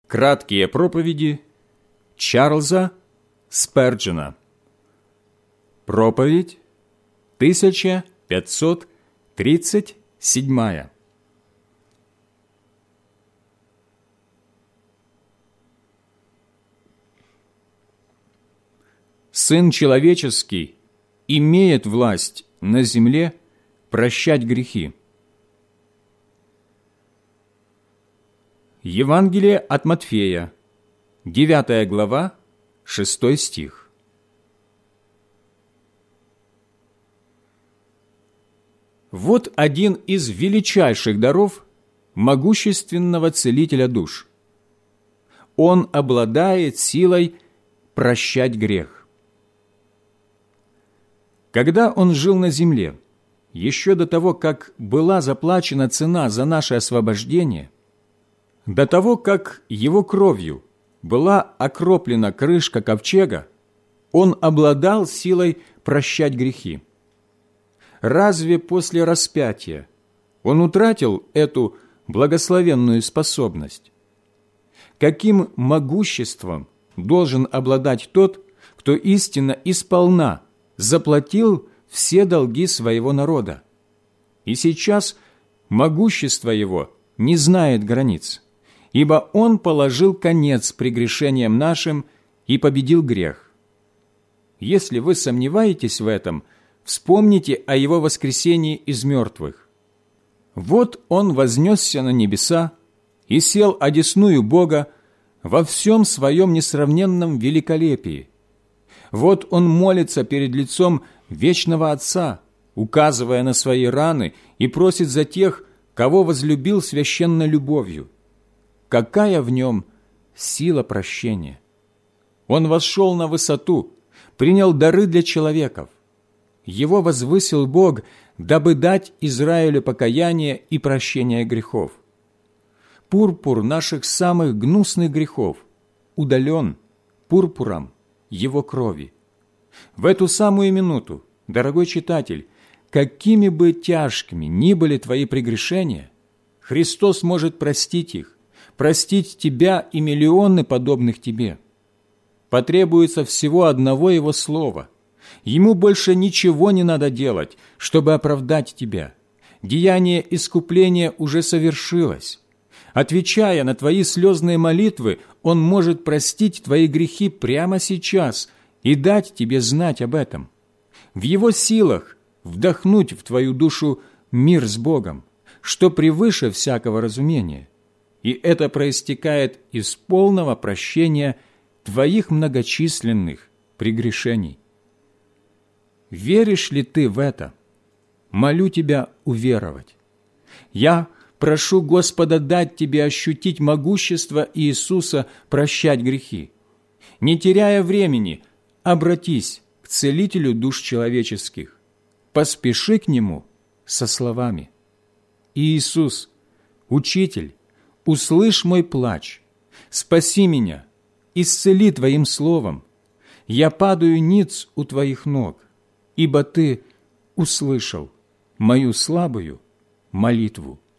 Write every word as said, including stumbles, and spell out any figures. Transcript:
Краткие проповеди Чарльза Сперджена. Проповедь тысяча пятьсот тридцать седьмая. Сын человеческий имеет власть на земле прощать грехи. Евангелие от Матфея, девятая глава, шестой стих. Вот один из величайших даров могущественного целителя душ. Он обладает силой прощать грех. Когда он жил на земле, еще до того, как была заплачена цена за наше освобождение, до того, как его кровью была окроплена крышка ковчега, он обладал силой прощать грехи. Разве после распятия он утратил эту благословенную способность? Каким могуществом должен обладать тот, кто истинно и сполна заплатил все долги своего народа? И сейчас могущество его не знает границ, ибо Он положил конец прегрешениям нашим и победил грех. Если вы сомневаетесь в этом, вспомните о Его воскресении из мертвых. Вот Он вознесся на небеса и сел одесную Бога во всем Своем несравненном великолепии. Вот Он молится перед лицом вечного Отца, указывая на свои раны, и просит за тех, кого возлюбил священной любовью. Какая в Нем сила прощения! Он восшел на высоту, принял дары для человеков. Его возвысил Бог, дабы дать Израилю покаяние и прощение грехов. Пурпур наших самых гнусных грехов удален пурпуром Его крови. В эту самую минуту, дорогой читатель, какими бы тяжкими ни были твои прегрешения, Христос может простить их, простить тебя и миллионы подобных тебе. Потребуется всего одного Его слова. Ему больше ничего не надо делать, чтобы оправдать тебя. Деяние искупления уже совершилось. Отвечая на твои слезные молитвы, Он может простить твои грехи прямо сейчас и дать тебе знать об этом. В Его силах вдохнуть в твою душу мир с Богом, что превыше всякого разумения. И это проистекает из полного прощения твоих многочисленных прегрешений. Веришь ли ты в это? Молю тебя уверовать. Я прошу Господа дать тебе ощутить могущество Иисуса прощать грехи. Не теряя времени, обратись к Целителю душ человеческих. Поспеши к Нему со словами: «Иисус, Учитель, услышь мой плач, спаси меня, исцели Твоим словом. Я падаю ниц у Твоих ног, ибо Ты услышал мою слабую молитву».